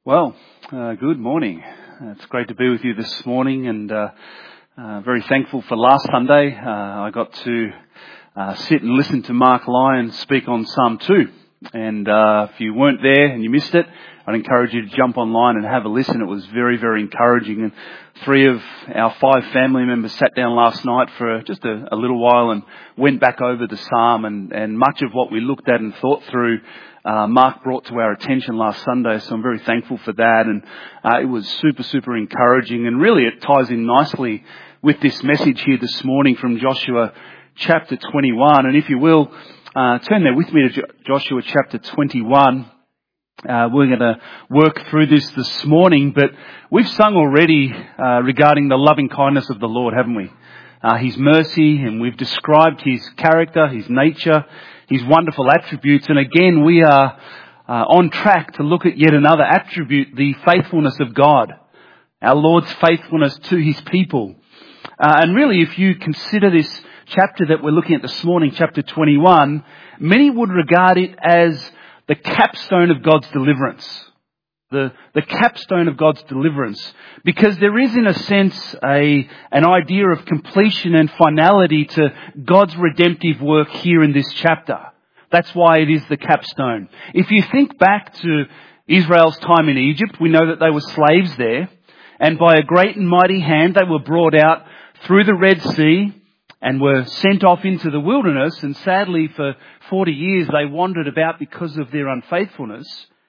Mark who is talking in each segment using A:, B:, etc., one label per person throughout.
A: Well, good morning. It's great to be with you this morning, and very thankful for last Sunday. I got to sit and listen to Mark Lyon speak on Psalm 2. And if you weren't there and you missed it, I'd encourage you to jump online and have a listen. It was very, very encouraging. And 3 of our 5 family members sat down last night for just a little while and went back over the psalm, and much of what we looked at and thought through Mark brought to our attention last Sunday, so I'm very thankful for that. And it was super, super encouraging, and really it ties in nicely with this message here this morning from Joshua chapter 21. And if you will, turn there with me to Joshua chapter 21. We're going to work through this morning, but we've sung already regarding the loving kindness of the Lord, haven't we? His mercy, and we've described His character, His nature, His wonderful attributes. And again, we are on track to look at yet another attribute, the faithfulness of God, our Lord's faithfulness to His people. And really, if you consider this chapter that we're looking at this morning, chapter 21, many would regard it as the capstone of God's deliverance. The capstone of God's deliverance. Because there is, in a sense, an idea of completion and finality to God's redemptive work here in this chapter. That's why it is the capstone. If you think back to Israel's time in Egypt, we know that they were slaves there. And by a great and mighty hand, they were brought out through the Red Sea and were sent off into the wilderness. And sadly, for 40 years, they wandered about because of their unfaithfulness.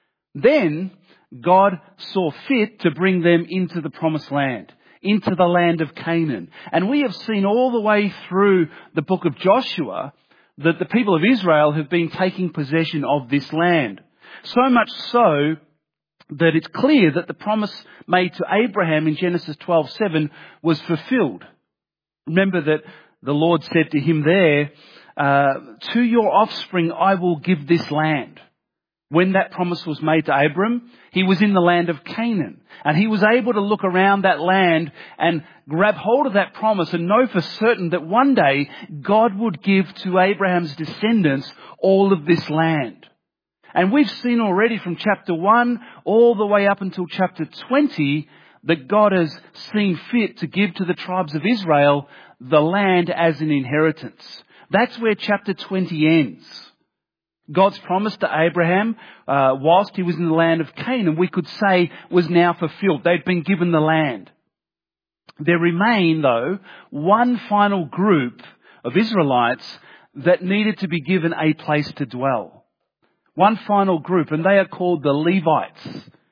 A: Then God saw fit to bring them into the promised land, into the land of Canaan. And we have seen all the way through the book of Joshua that the people of Israel have been taking possession of this land. So much so that it's clear that the promise made to Abraham in Genesis 12:7 was fulfilled. Remember that the Lord said to him there, to your offspring I will give this land. When that promise was made to Abram, he was in the land of Canaan. And he was able to look around that land and grab hold of that promise and know for certain that one day God would give to Abraham's descendants all of this land. And we've seen already from chapter 1 all the way up until chapter 20 that God has seen fit to give to the tribes of Israel the land as an inheritance. That's where chapter 20 ends. God's promise to Abraham, whilst he was in the land of Canaan, we could say was now fulfilled. They'd been given the land. There remain, though, one final group of Israelites that needed to be given a place to dwell. One final group, and they are called the Levites.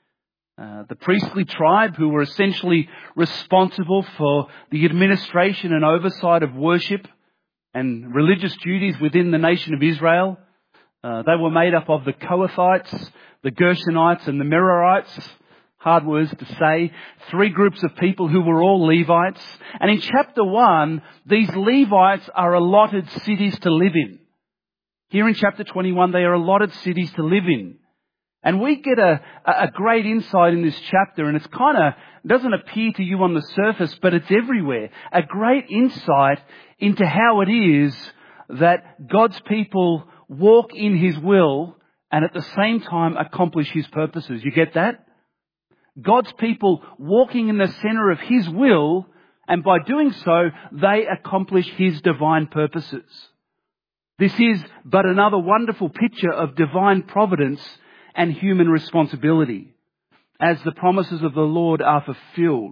A: The priestly tribe who were essentially responsible for the administration and oversight of worship and religious duties within the nation of Israel. They were made up of the Kohathites, the Gershonites and the Merarites. Hard words to say. 3 groups of people who were all Levites. And in chapter 1, these Levites are allotted cities to live in. Here in chapter 21, they are allotted cities to live in. And we get a great insight in this chapter, and it's doesn't appear to you on the surface, but it's everywhere. A great insight into how it is that God's people walk in His will and at the same time accomplish His purposes. You get that? God's people walking in the center of His will, and by doing so, they accomplish His divine purposes. This is but another wonderful picture of divine providence and human responsibility as the promises of the Lord are fulfilled.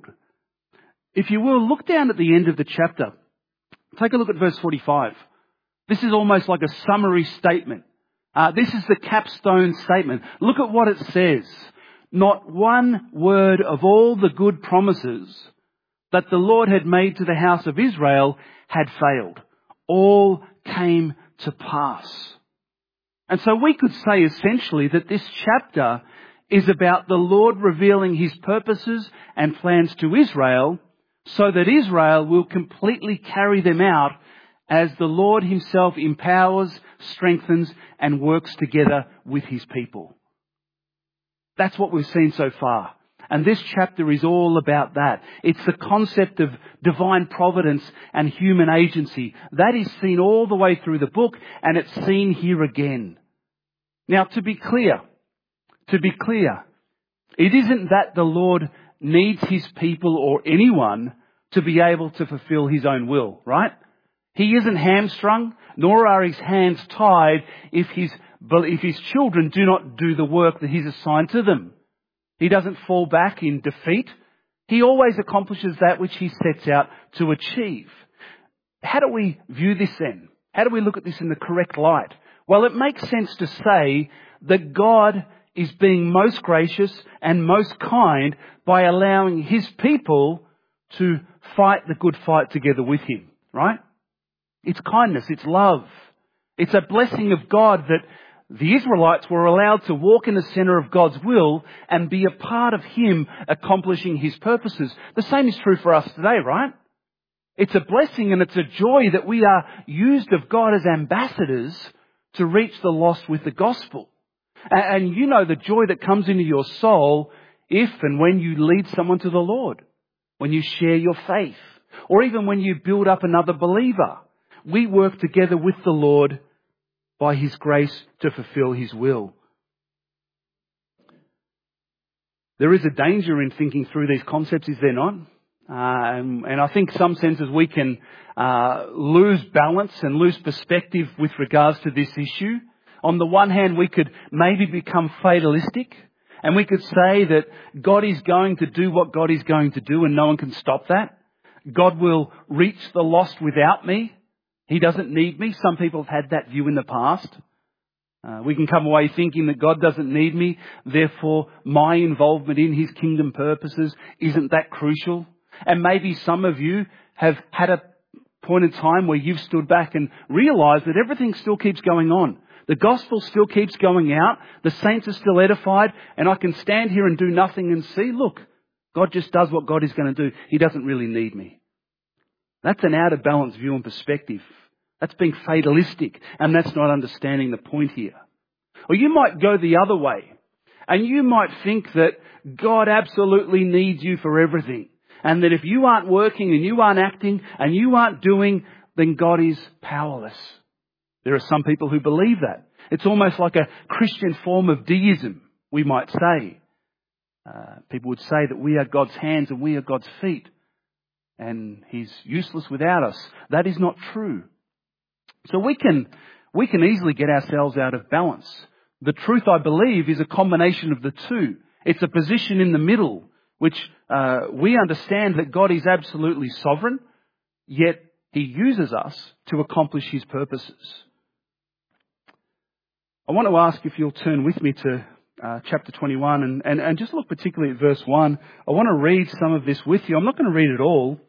A: If you will, look down at the end of the chapter. Take a look at verse 45. This is almost like a summary statement. This is the capstone statement. Look at what it says. Not one word of all the good promises that the Lord had made to the house of Israel had failed. All came to pass. And so we could say essentially that this chapter is about the Lord revealing His purposes and plans to Israel so that Israel will completely carry them out as the Lord Himself empowers, strengthens, and works together with His people. That's what we've seen so far. And this chapter is all about that. It's the concept of divine providence and human agency. That is seen all the way through the book, and it's seen here again. Now, to be clear, It isn't that the Lord needs his people or anyone to be able to fulfill his own will, right? He isn't hamstrung, nor are his hands tied if his children do not do the work that he's assigned to them. He doesn't fall back in defeat. He always accomplishes that which he sets out to achieve. How do we view this then? How do we look at this in the correct light? Well, it makes sense to say that God is being most gracious and most kind by allowing his people to fight the good fight together with him, right? It's kindness, it's love. It's a blessing of God that the Israelites were allowed to walk in the center of God's will and be a part of him accomplishing his purposes. The same is true for us today, right? It's a blessing and it's a joy that we are used of God as ambassadors to reach the lost with the gospel. And you know the joy that comes into your soul if and when you lead someone to the Lord, when you share your faith, or even when you build up another believer. We work together with the Lord by his grace to fulfill his will. There is a danger in thinking through these concepts, is there not? And I think some senses we can lose balance and lose perspective with regards to this issue. On the one hand, we could maybe become fatalistic, and we could say that God is going to do what God is going to do and no one can stop that. God will reach the lost without me. He doesn't need me. Some people have had that view in the past. We can come away thinking that God doesn't need me, therefore my involvement in his kingdom purposes isn't that crucial. And maybe some of you have had a point in time where you've stood back and realised that everything still keeps going on. The gospel still keeps going out. The saints are still edified. And I can stand here and do nothing and see, look, God just does what God is going to do. He doesn't really need me. That's an out of balance view and perspective. That's being fatalistic, and that's not understanding the point here. Or you might go the other way, and you might think that God absolutely needs you for everything, and that if you aren't working and you aren't acting and you aren't doing, then God is powerless. There are some people who believe that. It's almost like a Christian form of deism, we might say. People would say that we are God's hands and we are God's feet, and he's useless without us. That is not true. So we can easily get ourselves out of balance. The truth, I believe, is a combination of the two. It's a position in the middle, which we understand that God is absolutely sovereign, yet he uses us to accomplish his purposes. I want to ask if you'll turn with me to chapter 21 and just look particularly at verse 1. I want to read some of this with you. I'm not going to read it all.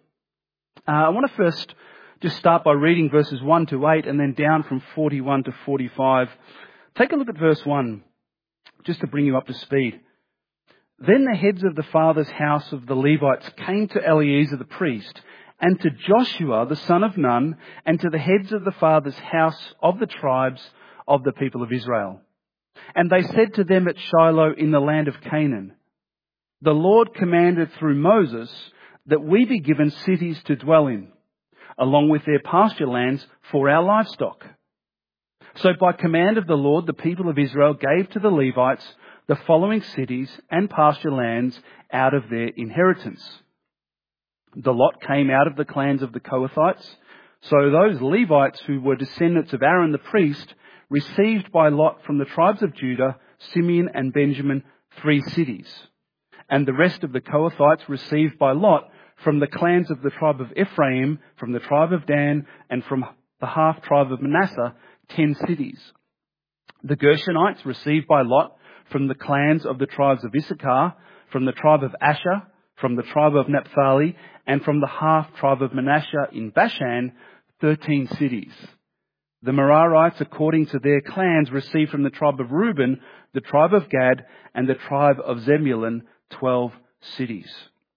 A: I want to first just start by reading verses 1 to 8 and then down from 41 to 45. Take a look at verse 1, just to bring you up to speed. Then the heads of the father's house of the Levites came to Eleazar the priest, and to Joshua the son of Nun, and to the heads of the father's house of the tribes of the people of Israel. And they said to them at Shiloh in the land of Canaan, the Lord commanded through Moses that we be given cities to dwell in, along with their pasture lands for our livestock. So by command of the Lord, the people of Israel gave to the Levites the following cities and pasture lands out of their inheritance. The lot came out of the clans of the Kohathites. So those Levites who were descendants of Aaron the priest received by lot from the tribes of Judah, Simeon and Benjamin 3 cities. And the rest of the Kohathites received by lot from the clans of the tribe of Ephraim, from the tribe of Dan, and from the half tribe of Manasseh, 10 cities. The Gershonites received by lot from the clans of the tribes of Issachar, from the tribe of Asher, from the tribe of Naphtali, and from the half tribe of Manasseh in Bashan, 13 cities. The Merarites, according to their clans, received from the tribe of Reuben, the tribe of Gad, and the tribe of Zebulun, 12 cities.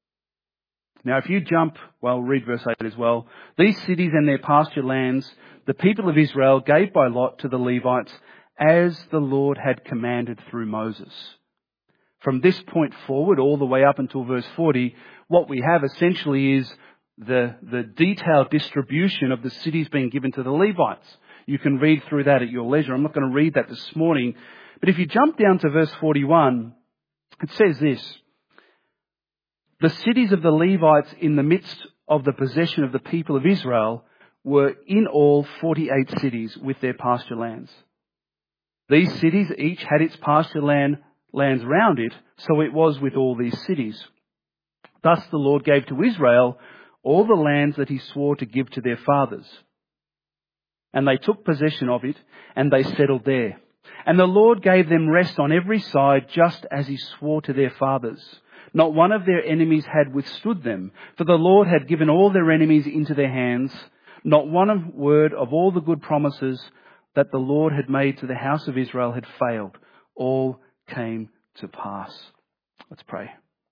A: Now, if you jump, read verse 8 as well. These cities and their pasture lands, the people of Israel gave by lot to the Levites as the Lord had commanded through Moses. From this point forward, all the way up until verse 40, what we have essentially is the detailed distribution of the cities being given to the Levites. You can read through that at your leisure. I'm not going to read that this morning. But if you jump down to verse 41,
B: It says this: the cities of the Levites in the midst of the possession of the people of Israel were in all 48 cities with their pasture lands. These cities each had its pasture lands round it, so it was with all these cities. Thus the Lord gave to Israel all the lands that he swore to give to their fathers. And they took possession of it, and they settled there. And the Lord gave them rest on every side, just as he swore to their fathers. Not one of their enemies had withstood them, for the Lord had given all their enemies into their hands. Not one word of all the good promises that the Lord had made to the house of Israel had failed. All came to pass. Let's pray.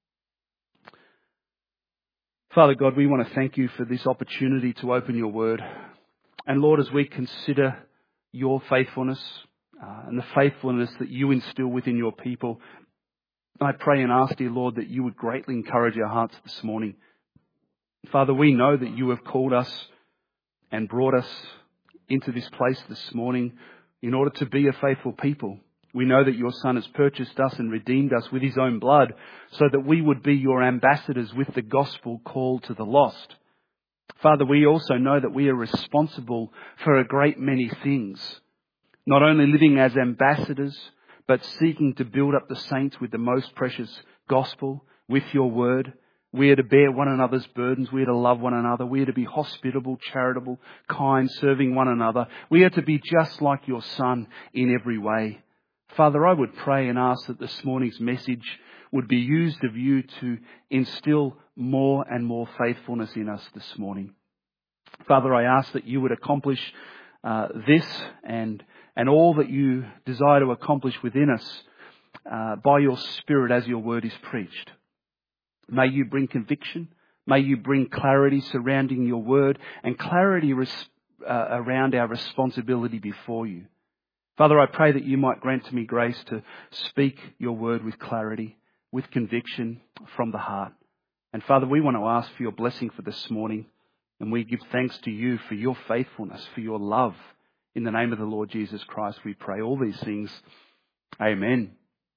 B: Father God, we want to thank you for this opportunity to open your word. And Lord, as we consider your faithfulness and the faithfulness that you instill within your people, I pray and ask, dear Lord, that you would greatly encourage our hearts this morning. Father, we know that you have called us and brought us into this place this morning in order to be a faithful people. We know that your Son has purchased us and redeemed us with his own blood so that we would be your ambassadors with the gospel call to the lost. Father, we also know that we are responsible for a great many things, not only living as ambassadors, but seeking to build up the saints with the most precious gospel, with your word. We are to bear one another's burdens. We are to love one another. We are to be hospitable, charitable, kind, serving one another. We are to be just like your Son in every way. Father, I would pray and ask that this morning's message would be used of you to instill more and more faithfulness in us this morning. Father, I ask that you would accomplish this and all that you desire to accomplish within us by your Spirit as your word is preached. May you bring conviction. May you bring clarity surrounding your word and clarity around our responsibility before you. Father, I pray that you might grant to me grace to speak your word with clarity, with conviction from the heart. And Father, we want to ask for your blessing for this morning. And we give thanks to you for your faithfulness, for your love. In the name of the Lord Jesus Christ, we pray all these things. Amen.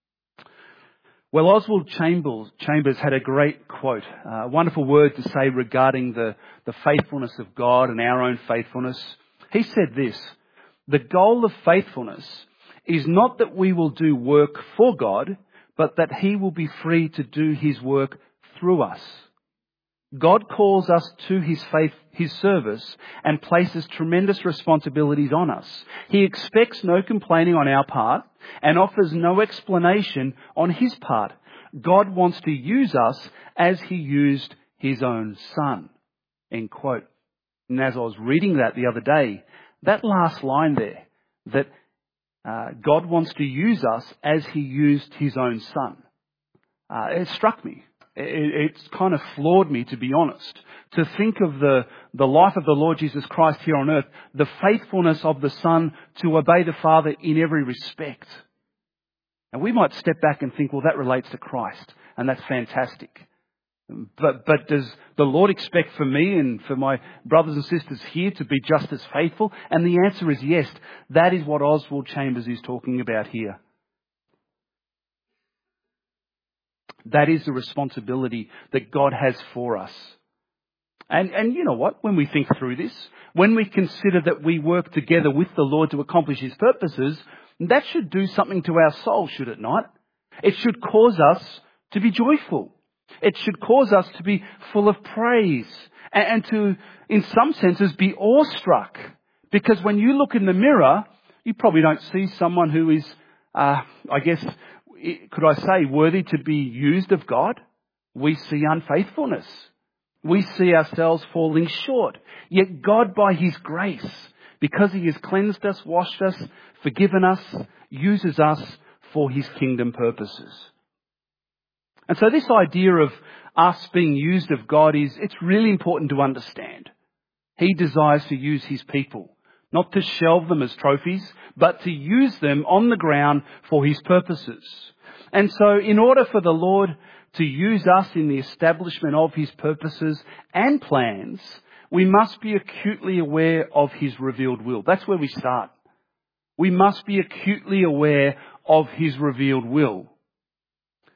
B: Well, Oswald Chambers had a great quote, a wonderful word to say regarding the faithfulness of God and our own faithfulness. He said this: the goal of faithfulness is not that we will do work for God, but that he will be free to do his work through us. God calls us to his service and places tremendous responsibilities on us. He expects no complaining on our part and offers no explanation on his part. God wants to use us as he used his own Son. End quote. And as I was reading that the other day, that last line there, that God wants to use us as he used his own Son, it struck me. It's kind of floored me, to be honest, to think of the life of the Lord Jesus Christ here on earth, the faithfulness of the Son to obey the Father in every respect. And we might step back and think, well, that relates to Christ, and that's fantastic. But does the Lord expect for me and for my brothers and sisters here to be just as faithful? And the answer is yes. That is what Oswald Chambers is talking about here. That is the responsibility that God has for us. And you know what? When we think through this, when we consider that we work together with the Lord to accomplish his purposes, that should do something to our soul, should it not? It should cause us to be joyful. It should cause us to be full of praise and to, in some senses, be awestruck. Because when you look in the mirror, you probably don't see someone who is, could I say, worthy to be used of God. We see unfaithfulness. We see ourselves falling short. Yet God, by his grace, because he has cleansed us, washed us, forgiven us, uses us for his kingdom purposes. And so this idea of us being used of God it's really important to understand. He desires to use his people, not to shelve them as trophies, but to use them on the ground for his purposes. And so in order for the Lord to use us in the establishment of his purposes and plans, we must be acutely aware of his revealed will. That's where we start. We must be acutely aware of his revealed will.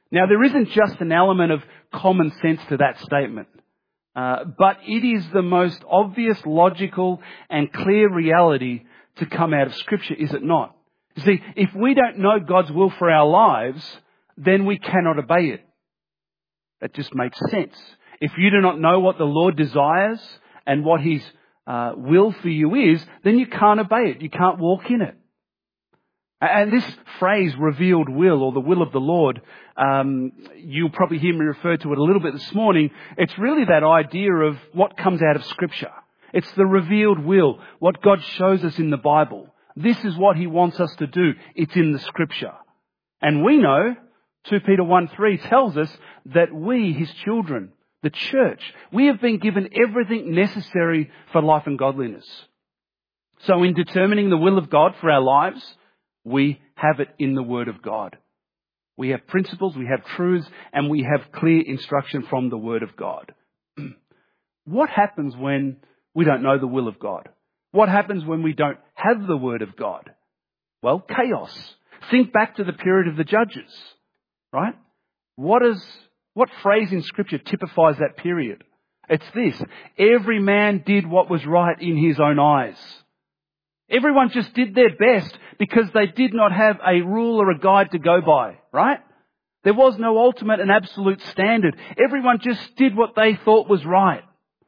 B: Now, there isn't just an element of common sense to that statement, but it is the most obvious, logical and clear reality to come out of Scripture, is it not? You see, if we don't know God's will for our lives, then we cannot obey it. That just makes sense. If you do not know what the Lord desires and what His will for you is, then you can't obey it. You can't walk in it. And this phrase, revealed will, or the will of the Lord, you'll probably hear me refer to it a little bit this morning. It's really that idea of what comes out of Scripture. It's the revealed will, what God shows us in the Bible. This is what He wants us to do. It's in the Scripture. And we know, 2 Peter 1:3 tells us that we, His children, the church, we have been given everything necessary for life and godliness. So in determining the will of God for our lives, we have it in the Word of God. We have principles, we have truths, and we have clear instruction from the Word of God. What happens when we don't know the will of God? What happens when we don't have the Word of God? Well, chaos. Think back to the period of the Judges, right? What phrase in Scripture typifies that period? It's this: every man did what was right in his own eyes. Everyone just did their best because they did not have a rule or a guide to go by, right? There was no ultimate and absolute standard. Everyone just did what they thought was right.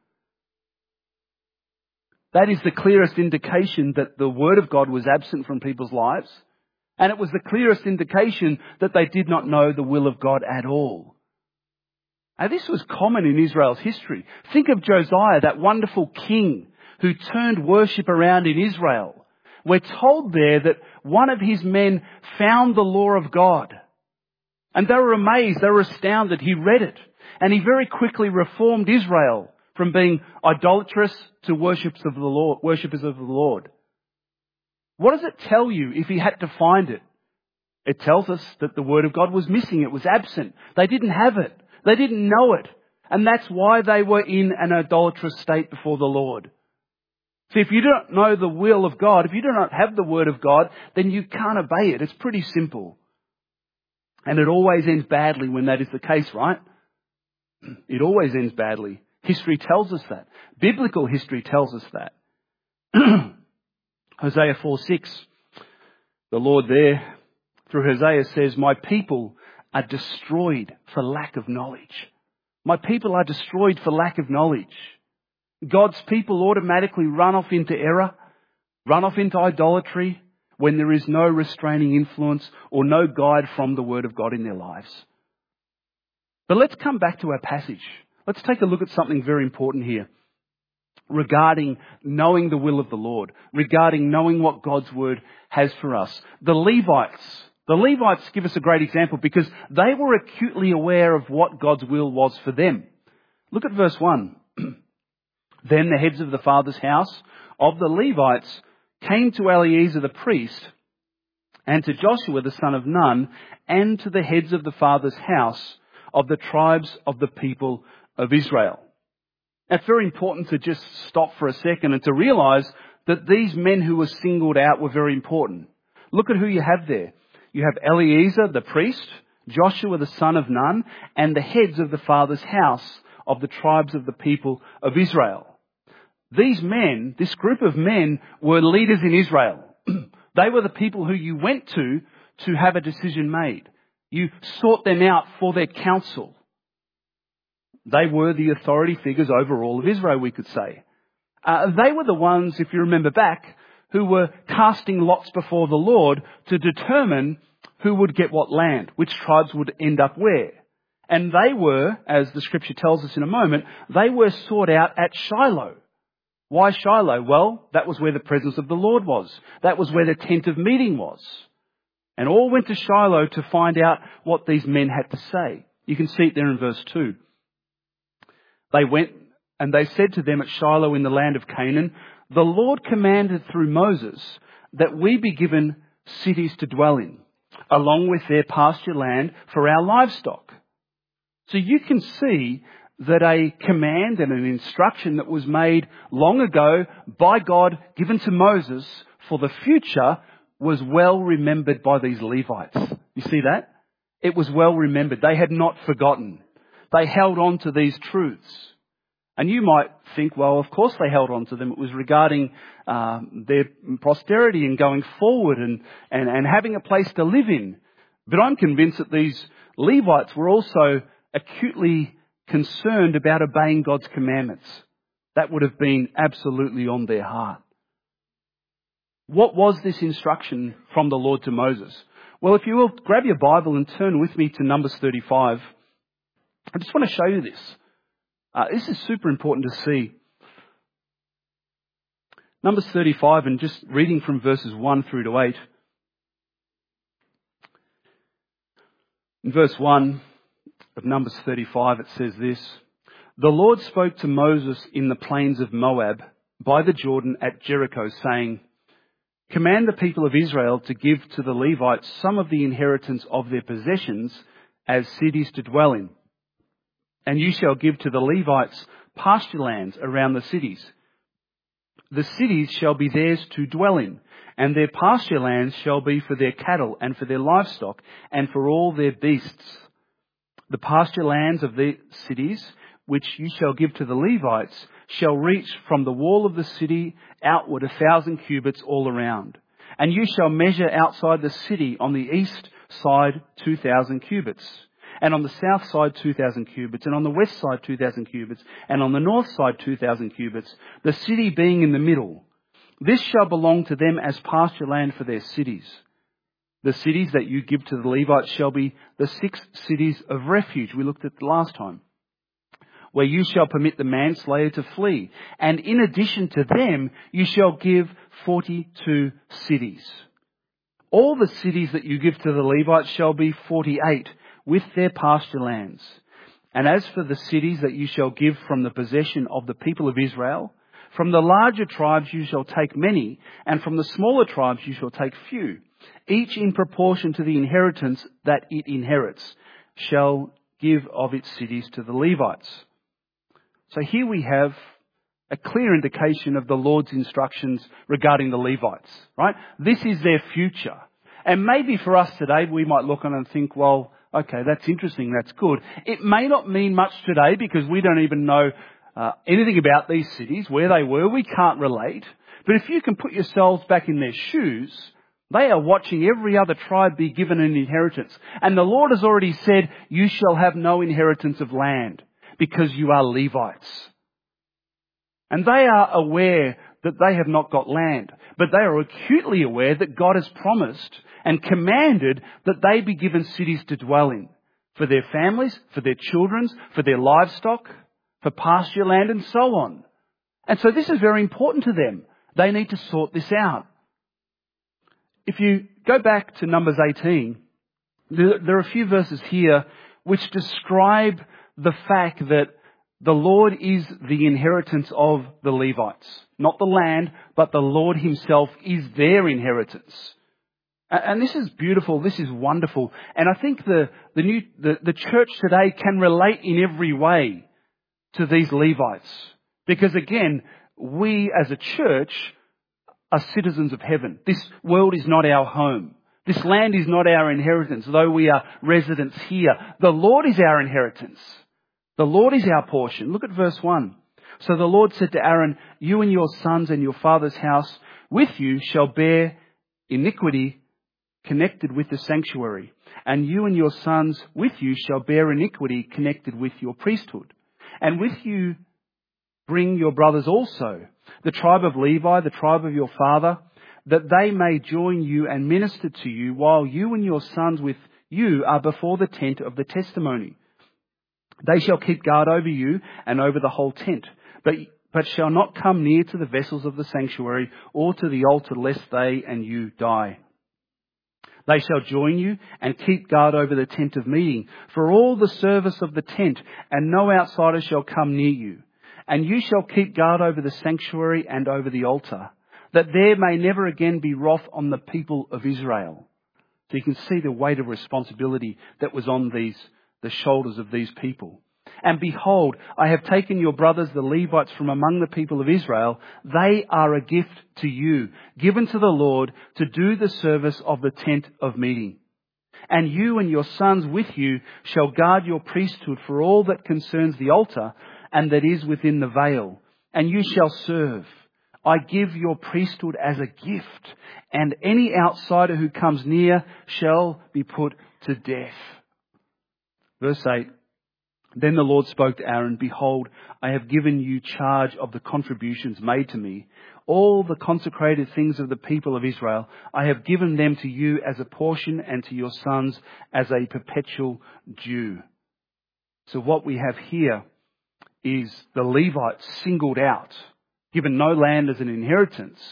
B: That is the clearest indication that the Word of God was absent from people's lives. And it was the clearest indication that they did not know the will of God at all. Now, this was common in Israel's history. Think of Josiah, that wonderful king who turned worship around in Israel. We're told there that one of his men found the law of God. And they were amazed, they were astounded. He read it. And he very quickly reformed Israel from being idolatrous to worshippers of the Lord. What does it tell you if he had to find it? It tells us that the Word of God was missing. It was absent. They didn't have it. They didn't know it. And that's why they were in an idolatrous state before the Lord. See, if you don't know the will of God, if you do not have the Word of God, then you can't obey it. It's pretty simple. And it always ends badly when that is the case, right? It always ends badly. History tells us that. Biblical history tells us that. Hosea 4:6, the Lord there, through Hosea, says, "My people are destroyed for lack of knowledge." My people are destroyed for lack of knowledge. God's people automatically run off into error, run off into idolatry when there is no restraining influence or no guide from the Word of God in their lives. But let's come back to our passage. Let's take a look at something very important here regarding knowing the will of the Lord, regarding knowing what God's Word has for us. The Levites give us a great example because they were acutely aware of what God's will was for them. Look at verse 1. Then the heads of the father's house of the Levites came to Eleazar the priest and to Joshua the son of Nun and to the heads of the father's house of the tribes of the people of Israel. It's very important to just stop for a second and to realize that these men who were singled out were very important. Look at who you have there. You have Eleazar the priest, Joshua the son of Nun, and the heads of the father's house of the tribes of the people of Israel. These men, this group of men, were leaders in Israel. They were the people who you went to have a decision made. You sought them out for their counsel. They were the authority figures over all of Israel, we could say. They were the ones, if you remember back, who were casting lots before the Lord to determine who would get what land, which tribes would end up where. And they were, as the Scripture tells us in a moment, they were sought out at Shiloh. Why Shiloh? Well, that was where the presence of the Lord was. That was where the tent of meeting was. And all went to Shiloh to find out what these men had to say. You can see it there in verse 2. They went and they said to them at Shiloh in the land of Canaan, "The Lord commanded through Moses that we be given cities to dwell in, along with their pasture land for our livestock." So you can see that a command and an instruction that was made long ago by God, given to Moses for the future, was well remembered by these Levites. You see that? It was well remembered. They had not forgotten. They held on to these truths. And you might think, well, of course they held on to them. It was regarding their posterity and going forward and having a place to live in. But I'm convinced that these Levites were also acutely concerned about obeying God's commandments. That would have been absolutely on their heart. What was this instruction from the Lord to Moses? Well, if you will, grab your Bible and turn with me to Numbers 35. I just want to show you this. This is super important to see. Numbers 35, and just reading from verses 1 through to 8. In verse 1 of Numbers 35, it says this: "The Lord spoke to Moses in the plains of Moab by the Jordan at Jericho, saying, 'Command the people of Israel to give to the Levites some of the inheritance of their possessions as cities to dwell in. And you shall give to the Levites pasture lands around the cities. The cities shall be theirs to dwell in, and their pasture lands shall be for their cattle and for their livestock and for all their beasts. The pasture lands of the cities, which you shall give to the Levites, shall reach from the wall of the city outward 1,000 cubits all around. And you shall measure outside the city on the east side 2,000 cubits, and on the south side 2,000 cubits, and on the west side 2,000 cubits, and on the north side 2,000 cubits, the city being in the middle. This shall belong to them as pasture land for their cities. The cities that you give to the Levites shall be the 6 cities of refuge we looked at last time, where you shall permit the manslayer to flee. And in addition to them, you shall give 42 cities. All the cities that you give to the Levites shall be 48, with their pasture lands. And as for the cities that you shall give from the possession of the people of Israel, from the larger tribes you shall take many, and from the smaller tribes you shall take few, each in proportion to the inheritance that it inherits, shall give of its cities to the Levites.'" So here we have a clear indication of the Lord's instructions regarding the Levites, right? This is their future. And maybe for us today, we might look on and think, well, okay, that's interesting, that's good. It may not mean much today because we don't even know anything about these cities, where they were. We can't relate. But if you can put yourselves back in their shoes, they are watching every other tribe be given an inheritance. And the Lord has already said, you shall have no inheritance of land because you are Levites. And they are aware that they have not got land, but they are acutely aware that God has promised and commanded that they be given cities to dwell in for their families, for their children, for their livestock, for pasture land and so on. And so this is very important to them. They need to sort this out. If you go back to Numbers 18, there are a few verses here which describe the fact that the Lord is the inheritance of the Levites. Not the land, but the Lord himself is their inheritance. And this is beautiful, this is wonderful. And I think the church today can relate in every way to these Levites. Because again, we as a church are citizens of heaven. This world is not our home. This land is not our inheritance, though we are residents here. The Lord is our inheritance. The Lord is our portion. Look at verse 1. "So the Lord said to Aaron, you and your sons and your father's house with you shall bear iniquity connected with the sanctuary. And you and your sons with you shall bear iniquity connected with your priesthood. And with you bring your brothers also, the tribe of Levi, the tribe of your father, that they may join you and minister to you while you and your sons with you are before the tent of the testimony. They shall keep guard over you and over the whole tent, but shall not come near to the vessels of the sanctuary or to the altar, lest they and you die. They shall join you and keep guard over the tent of meeting for all the service of the tent, and no outsider shall come near you. And you shall keep guard over the sanctuary and over the altar, that there may never again be wrath on the people of Israel." So you can see the weight of responsibility that was on the shoulders of these people. "And behold, I have taken your brothers, the Levites, from among the people of Israel. They are a gift to you, given to the Lord to do the service of the tent of meeting. And you and your sons with you shall guard your priesthood for all that concerns the altar and that is within the veil. And you shall serve. I give your priesthood as a gift, and any outsider who comes near shall be put to death. Verse 8. Then the Lord spoke to Aaron, behold, I have given you charge of the contributions made to me. All the consecrated things of the people of Israel, I have given them to you as a portion and to your sons as a perpetual due. So what we have here is the Levites singled out, given no land as an inheritance,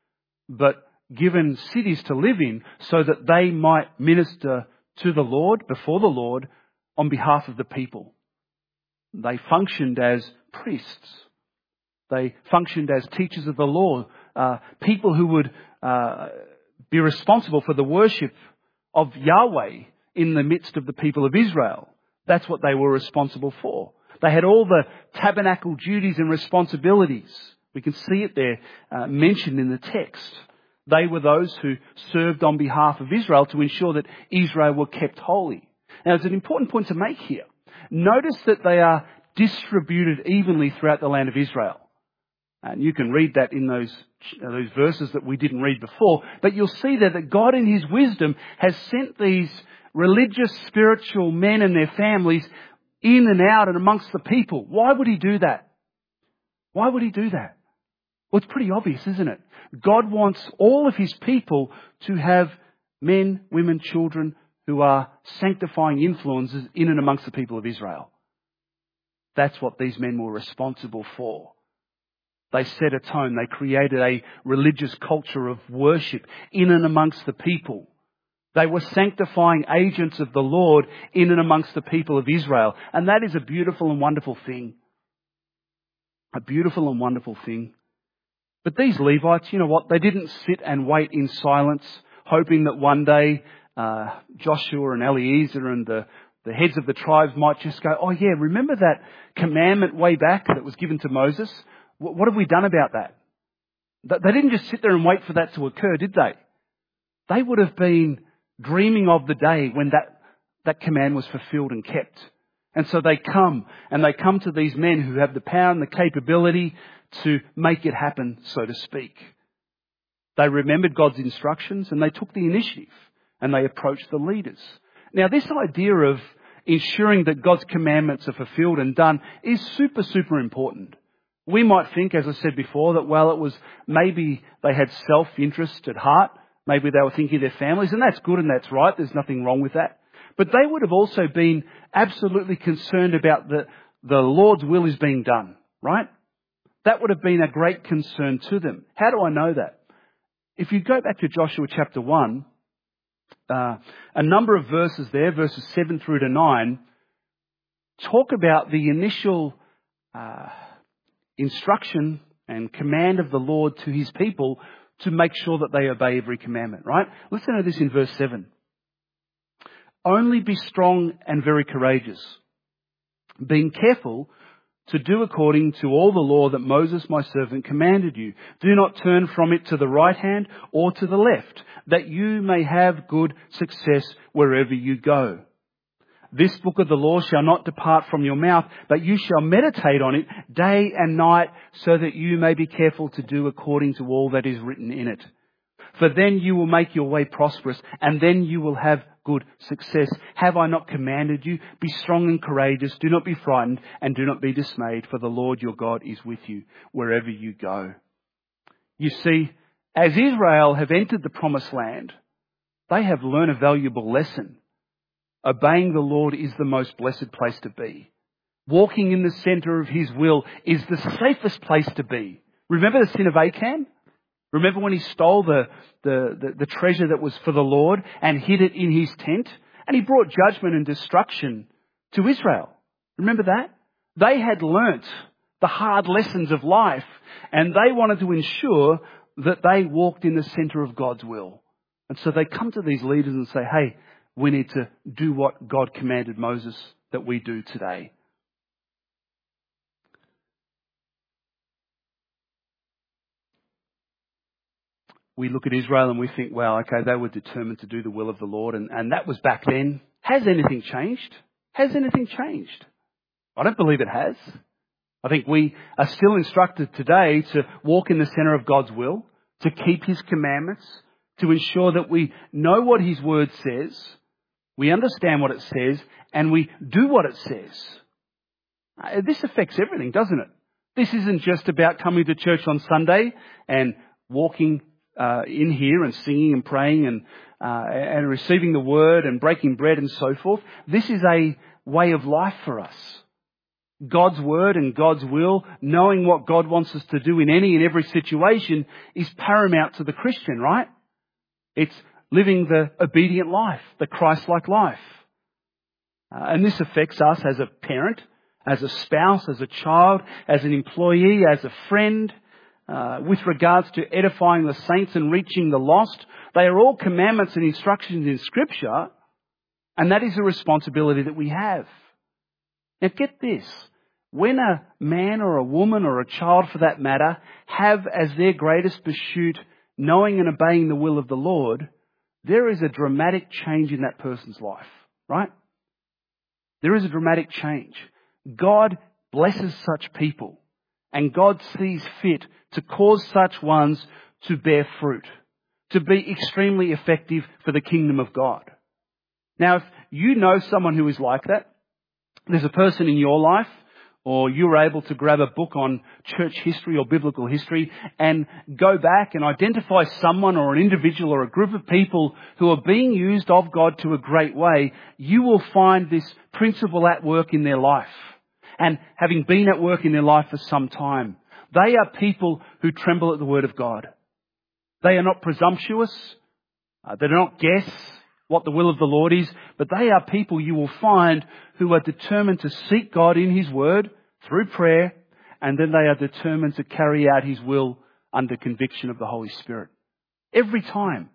B: but given cities to live in so that they might minister to the Lord, before the Lord, on behalf of the people. They functioned as priests. They functioned as teachers of the law, people who would be responsible for the worship of Yahweh in the midst of the people of Israel. That's what they were responsible for. They had all the tabernacle duties and responsibilities. We can see it there mentioned in the text. They were those who served on behalf of Israel to ensure that Israel were kept holy. Now, it's an important point to make here. Notice that they are distributed evenly throughout the land of Israel. And you can read that in those verses that we didn't read before. But you'll see there that God in His wisdom has sent these religious, spiritual men and their families in and out and amongst the people. Why would He do that? Why would He do that? Well, it's pretty obvious, isn't it? God wants all of His people to have men, women, children who are sanctifying influences in and amongst the people of Israel. That's what these men were responsible for. They set a tone. They created a religious culture of worship in and amongst the people. They were sanctifying agents of the Lord in and amongst the people of Israel. And that is a beautiful and wonderful thing. A beautiful and wonderful thing. But these Levites, you know what? They didn't sit and wait in silence, hoping that one day Joshua and Eliezer and the heads of the tribes might just go, oh yeah, remember that commandment way back that was given to Moses? What have we done about that? They didn't just sit there and wait for that to occur, did they? They would have been dreaming of the day when that command was fulfilled and kept. And so they come to these men who have the power and the capability to make it happen, so to speak. They remembered God's instructions and they took the initiative and they approached the leaders. Now, this idea of ensuring that God's commandments are fulfilled and done is super, super important. We might think, as I said before, that, well, it was maybe they had self-interest at heart. Maybe they were thinking of their families, and that's good and that's right. There's nothing wrong with that. But they would have also been absolutely concerned about the Lord's will is being done, right? That would have been a great concern to them. How do I know that? If you go back to Joshua chapter 1, a number of verses there, verses 7 through to 9, talk about the initial instruction and command of the Lord to His people to make sure that they obey every commandment, right? Listen to this in verse 7. Only be strong and very courageous, being careful to do according to all the law that Moses my servant commanded you. Do not turn from it to the right hand or to the left, that you may have good success wherever you go. This book of the law shall not depart from your mouth, but you shall meditate on it day and night, so that you may be careful to do according to all that is written in it. For then you will make your way prosperous, and then you will have good success. Have I not commanded you? Be strong and courageous. Do not be frightened, and do not be dismayed, for the Lord your God is with you wherever you go. You see, as Israel have entered the promised land, they have learned a valuable lesson. Obeying the Lord is the most blessed place to be. Walking in the centre of His will is the safest place to be. Remember the sin of Achan? Remember when he stole the treasure that was for the Lord and hid it in his tent? And he brought judgment and destruction to Israel. Remember that? They had learnt the hard lessons of life, and they wanted to ensure that they walked in the centre of God's will. And so they come to these leaders and say, hey, we need to do what God commanded Moses that we do today. we look at Israel and we think, well, okay, they were determined to do the will of the Lord, and that was back then. Has anything changed? Has anything changed? I don't believe it has. I think we are still instructed today to walk in the centre of God's will, to keep His commandments, to ensure that we know what His word says, we understand what it says, and we do what it says. This affects everything, doesn't it? This isn't just about coming to church on Sunday and walking in here and singing and praying and receiving the word and breaking bread and so forth. This is a way of life for us. God's word and God's will, knowing what God wants us to do in any and every situation, is paramount to the Christian, right? It's living the obedient life, the Christ-like life. And this affects us as a parent, as a spouse, as a child, as an employee, as a friend, with regards to edifying the saints and reaching the lost. They are all commandments and instructions in Scripture, and that is a responsibility that we have. Now get this. When a man or a woman or a child for that matter have as their greatest pursuit knowing and obeying the will of the Lord, there is a dramatic change in that person's life, right? There is a dramatic change. God blesses such people, and God sees fit to cause such ones to bear fruit, to be extremely effective for the kingdom of God. Now, if you know someone who is like that, there's a person in your life, or you're able to grab a book on church history or biblical history and go back and identify someone or an individual or a group of people who are being used of God to a great way, you will find this principle at work in their life. And having been at work in their life for some time, they are people who tremble at the word of God. They are not presumptuous. They do not guess what the will of the Lord is, but they are people you will find who are determined to seek God in His word through prayer, and then they are determined to carry out His will under conviction of the Holy Spirit. Every time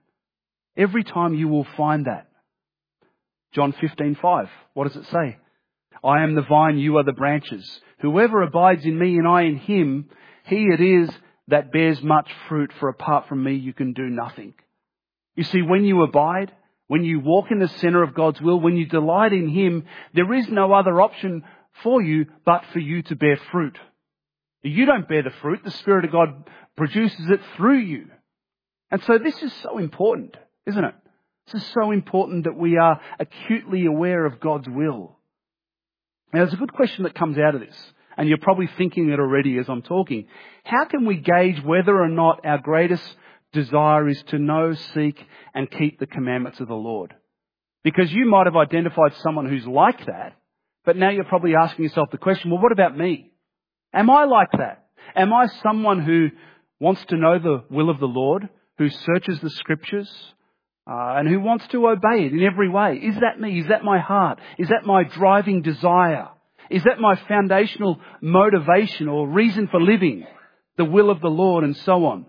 B: you will find that. John 15:5, what does it say? I am the vine, you are the branches. Whoever abides in me and I in him, he it is that bears much fruit, for apart from me you can do nothing. You see, when you abide, when you walk in the centre of God's will, when you delight in Him, there is no other option for you but for you to bear fruit. You don't bear the fruit, the Spirit of God produces it through you. And so this is so important, isn't it? This is so important that we are acutely aware of God's will. Now, there's a good question that comes out of this, and you're probably thinking it already as I'm talking. How can we gauge whether or not our greatest desire is to know, seek, and keep the commandments of the Lord? Because you might have identified someone who's like that, but now you're probably asking yourself the question, well, what about me? Am I like that? Am I someone who wants to know the will of the Lord, who searches the Scriptures, and who wants to obey it in every way? Is that me? Is that my heart? Is that my driving desire? Is that my foundational motivation or reason for living? The will of the Lord and so on.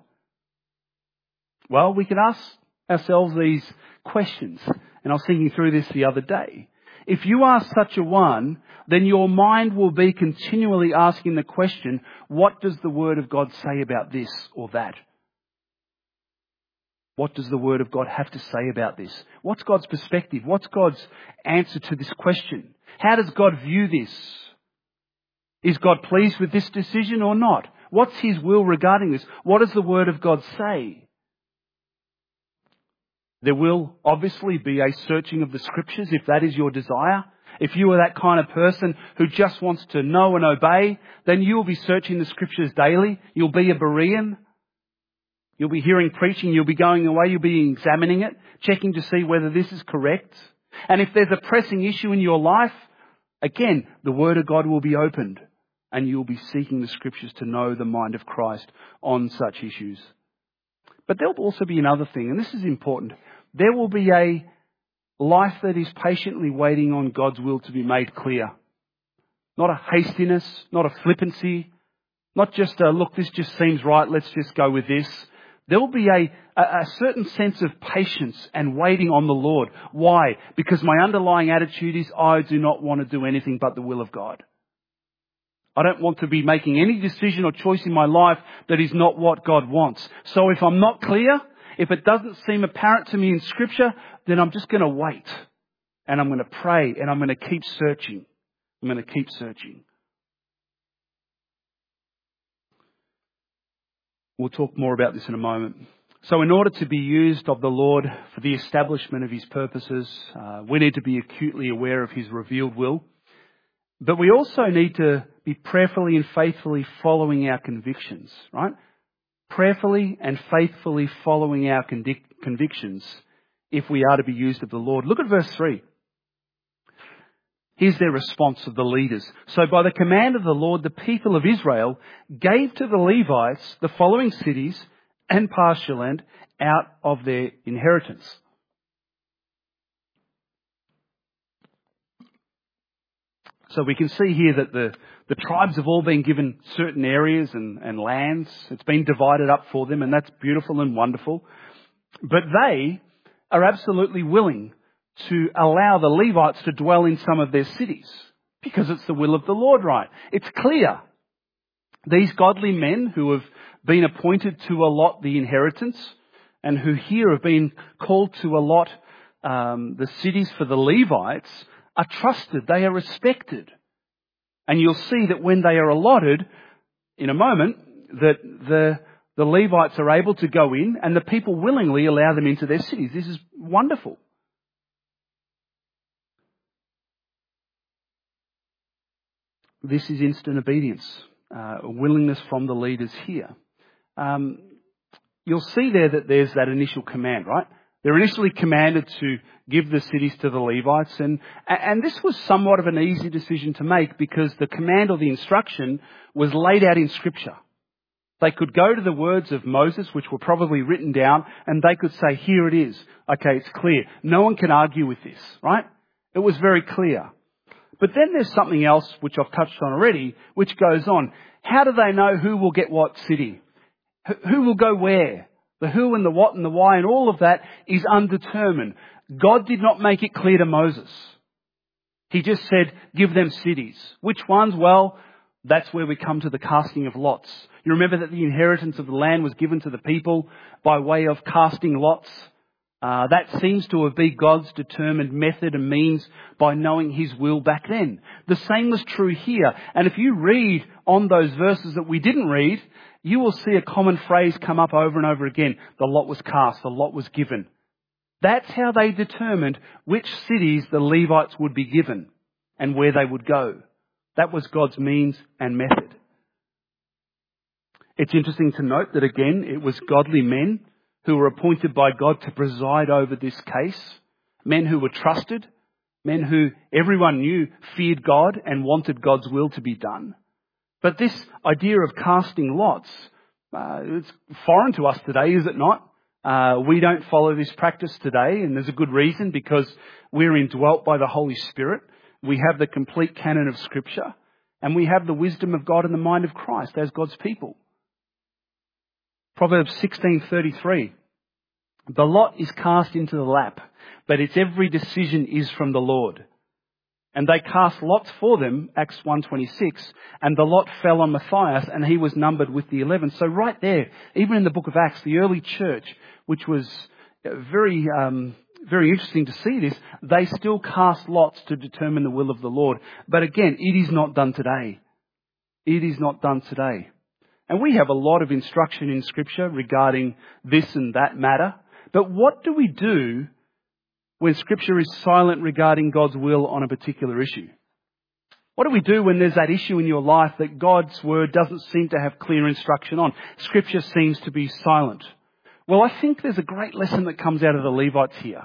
B: Well, we can ask ourselves these questions. And I was thinking through this the other day. If you are such a one, then your mind will be continually asking the question, what does the Word of God say about this or that? What does the Word of God have to say about this? What's God's perspective? What's God's answer to this question? How does God view this? Is God pleased with this decision or not? What's His will regarding this? What does the Word of God say? There will obviously be a searching of the Scriptures if that is your desire. If you are that kind of person who just wants to know and obey, then you will be searching the Scriptures daily. You'll be a Berean. You'll be hearing preaching. You'll be going away. You'll be examining it, checking to see whether this is correct. And if there's a pressing issue in your life, again, the Word of God will be opened and you'll be seeking the Scriptures to know the mind of Christ on such issues. But there'll also be another thing, and this is important. There will be a life that is patiently waiting on God's will to be made clear. Not a hastiness, not a flippancy, not just a, look, this just seems right, let's just go with this. There will be a certain sense of patience and waiting on the Lord. Why? Because my underlying attitude is I do not want to do anything but the will of God. I don't want to be making any decision or choice in my life that is not what God wants. So if I'm not clear, If it doesn't seem apparent to me in Scripture, then I'm just going to wait. And I'm going to pray and I'm going to keep searching. I'm going to keep searching. We'll talk more about this in a moment. So in order to be used of the Lord for the establishment of His purposes, we need to be acutely aware of His revealed will. But we also need to be prayerfully and faithfully following our convictions, right? Prayerfully and faithfully following our convictions if we are to be used of the Lord. Look at verse 3. Here's their response of the leaders. So by the command of the Lord, the people of Israel gave to the Levites the following cities and pasture land out of their inheritance. So we can see here that the tribes have all been given certain areas and lands. It's been divided up for them, and that's beautiful and wonderful. But they are absolutely willing to allow the Levites to dwell in some of their cities because it's the will of the Lord, right? It's clear. These godly men who have been appointed to allot the inheritance and who here have been called to allot the cities for the Levites are trusted. They are respected. And you'll see that when they are allotted, in a moment, that the Levites are able to go in and the people willingly allow them into their cities. This is wonderful. This is instant obedience, a willingness from the leaders here. You'll see there that there's that initial command, right? They're initially commanded to give the cities to the Levites, and this was somewhat of an easy decision to make because the command or the instruction was laid out in Scripture. They could go to the words of Moses, which were probably written down, and they could say, here it is. Okay, it's clear. No one can argue with this, right? It was very clear. But then there's something else which I've touched on already, which goes on. How do they know who will get what city? Who will go where? The who and the what and the why and all of that is undetermined. God did not make it clear to Moses. He just said, give them cities. Which ones? Well, that's where we come to the casting of lots. You remember that the inheritance of the land was given to the people by way of casting lots. That seems to have been God's determined method and means by knowing His will back then. The same was true here. And if you read on those verses that we didn't read, you will see a common phrase come up over and over again. The lot was cast, the lot was given. That's how they determined which cities the Levites would be given and where they would go. That was God's means and method. It's interesting to note that again, it was godly men who were appointed by God to preside over this case, men who were trusted, men who everyone knew feared God and wanted God's will to be done. But this idea of casting lots, it's foreign to us today, is it not? We don't follow this practice today, and there's a good reason, because we're indwelt by the Holy Spirit. We have the complete canon of Scripture, and we have the wisdom of God and the mind of Christ as God's people. Proverbs 16:33. The lot is cast into the lap, but its every decision is from the Lord. And they cast lots for them, Acts 1:26, and the lot fell on Matthias, and he was numbered with the 11. So right there, even in the book of Acts, the early church, which was very interesting to see this, they still cast lots to determine the will of the Lord. But again, it is not done today. It is not done today. And we have a lot of instruction in Scripture regarding this and that matter. But what do we do when Scripture is silent regarding God's will on a particular issue? What do we do when there's that issue in your life that God's Word doesn't seem to have clear instruction on? Scripture seems to be silent. Well, I think there's a great lesson that comes out of the Levites here.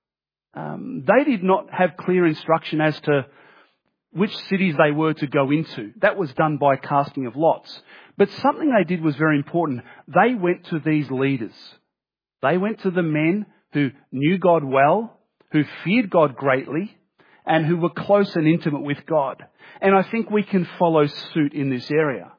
B: They did not have clear instruction as to which cities they were to go into. That was done by casting of lots. But something they did was very important. They went to these leaders. They went to the men who knew God well, who feared God greatly, and who were close and intimate with God. And I think we can follow suit in this area.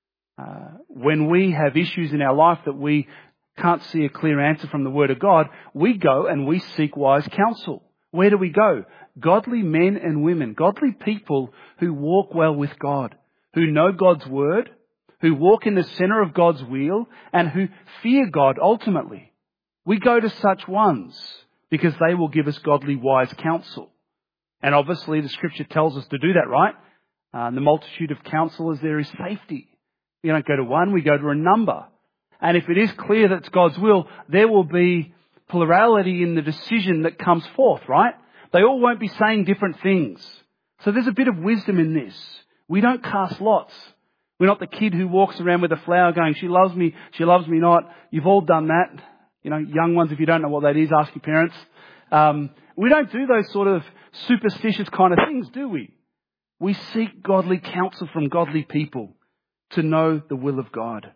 B: When we have issues in our life that we can't see a clear answer from the Word of God, we go and we seek wise counsel. Where do we go? Godly men and women, godly people who walk well with God, who know God's Word, who walk in the center of God's will, and who fear God ultimately. We go to such ones because they will give us godly, wise counsel. And obviously the scripture tells us to do that, right? In the multitude of counselors there is safety. We don't go to one, we go to a number. And if it is clear that it's God's will, there will be plurality in the decision that comes forth, right? They all won't be saying different things. So there's a bit of wisdom in this. We don't cast lots. We're not the kid who walks around with a flower going, she loves me not. You've all done that. You know, young ones, if you don't know what that is, ask your parents. We don't do those sort of superstitious kind of things, do we? We seek godly counsel from godly people to know the will of God.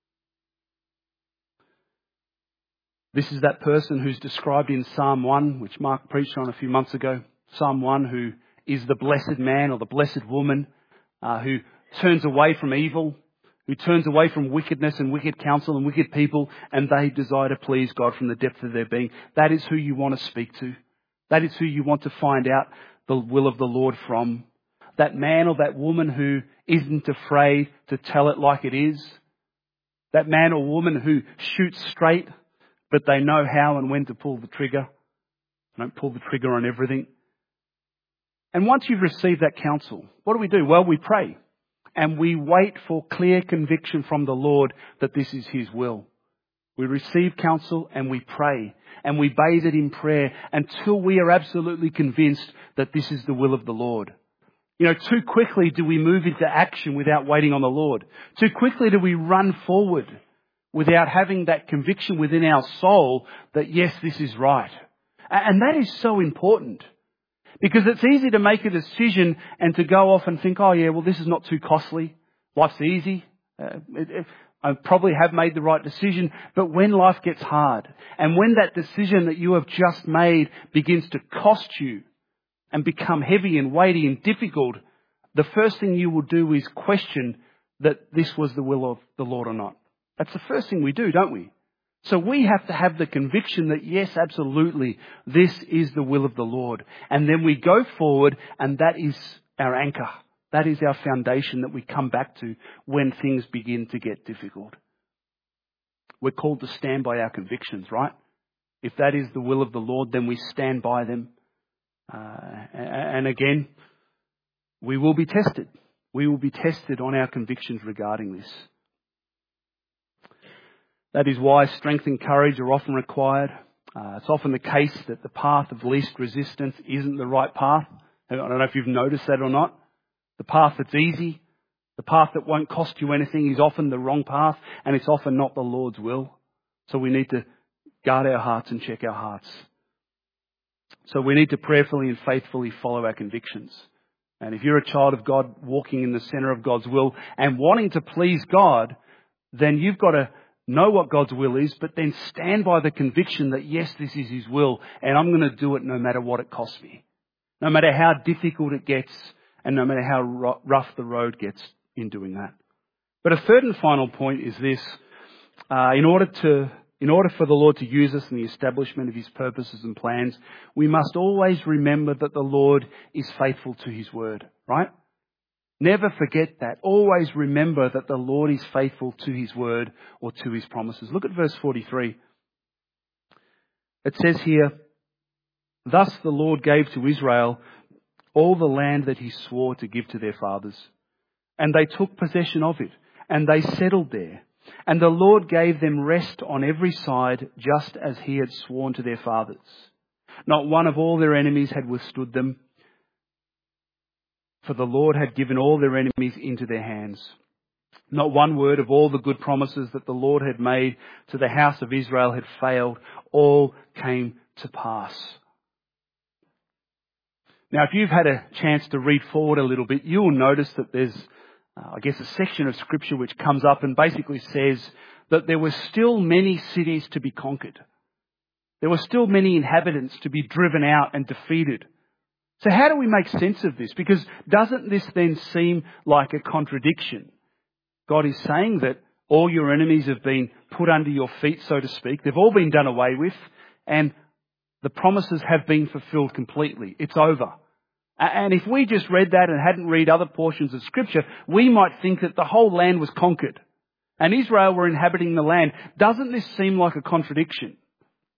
B: This is that person who's described in Psalm 1, which Mark preached on a few months ago. Psalm 1, who is the blessed man or the blessed woman who turns away from evil, who turns away from wickedness and wicked counsel and wicked people, and they desire to please God from the depth of their being. That is who you want to speak to. That is who you want to find out the will of the Lord from. That man or that woman who isn't afraid to tell it like it is. That man or woman who shoots straight, but they know how and when to pull the trigger. Don't pull the trigger on everything. And once you've received that counsel, what do? Well, we pray. And we wait for clear conviction from the Lord that this is His will. We receive counsel and we pray. And we bathe it in prayer until we are absolutely convinced that this is the will of the Lord. You know, too quickly do we move into action without waiting on the Lord. Too quickly do we run forward without having that conviction within our soul that, yes, this is right. And that is so important. Because it's easy to make a decision and to go off and think, oh yeah, well this is not too costly. Life's easy. I probably have made the right decision. But when life gets hard and when that decision that you have just made begins to cost you and become heavy and weighty and difficult, the first thing you will do is question that this was the will of the Lord or not. That's the first thing we do, don't we? So we have to have the conviction that yes, absolutely, this is the will of the Lord. And then we go forward and that is our anchor. That is our foundation that we come back to when things begin to get difficult. We're called to stand by our convictions, right? If that is the will of the Lord, then we stand by them. And again, we will be tested. We will be tested on our convictions regarding this. That is why strength and courage are often required. It's often the case that the path of least resistance isn't the right path. I don't know if you've noticed that or not. The path that's easy, the path that won't cost you anything is often the wrong path, and it's often not the Lord's will. So we need to guard our hearts and check our hearts. So we need to prayerfully and faithfully follow our convictions. And if you're a child of God walking in the centre of God's will and wanting to please God, then you've got to know what God's will is, but then stand by the conviction that yes, this is His will, and I'm going to do it no matter what it costs me. No matter how difficult it gets, and no matter how rough the road gets in doing that. But a third and final point is this. In order for the Lord to use us in the establishment of His purposes and plans, we must always remember that the Lord is faithful to His word, right? Never forget that. Always remember that the Lord is faithful to His word or to His promises. Look at verse 43. It says here, "Thus the Lord gave to Israel all the land that He swore to give to their fathers. And they took possession of it, and they settled there. And the Lord gave them rest on every side, just as He had sworn to their fathers. Not one of all their enemies had withstood them, for the Lord had given all their enemies into their hands. Not one word of all the good promises that the Lord had made to the house of Israel had failed. All came to pass." Now, if you've had a chance to read forward a little bit, you will notice that there's, a section of Scripture which comes up and basically says that there were still many cities to be conquered. There were still many inhabitants to be driven out and defeated. So how do we make sense of this? Because doesn't this then seem like a contradiction? God is saying that all your enemies have been put under your feet, so to speak. They've all been done away with, and the promises have been fulfilled completely. It's over. And if we just read that and hadn't read other portions of Scripture, we might think that the whole land was conquered and Israel were inhabiting the land. Doesn't this seem like a contradiction?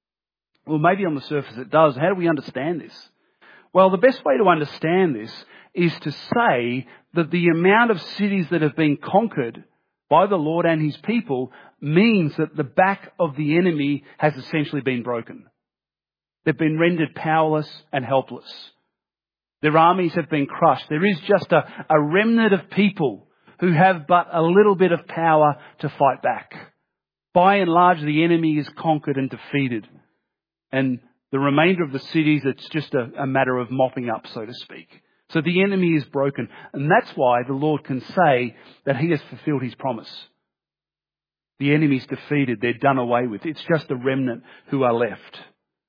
B: Well, maybe on the surface it does. How do we understand this? Well, the best way to understand this is to say that the amount of cities that have been conquered by the Lord and his people means that the back of the enemy has essentially been broken. They've been rendered powerless and helpless. Their armies have been crushed. There is just a remnant of people who have but a little bit of power to fight back. By and large, the enemy is conquered and defeated. And the remainder of the cities, it's just a matter of mopping up, so to speak. So the enemy is broken. And that's why the Lord can say that he has fulfilled his promise. The enemy's defeated. They're done away with. It's just a remnant who are left.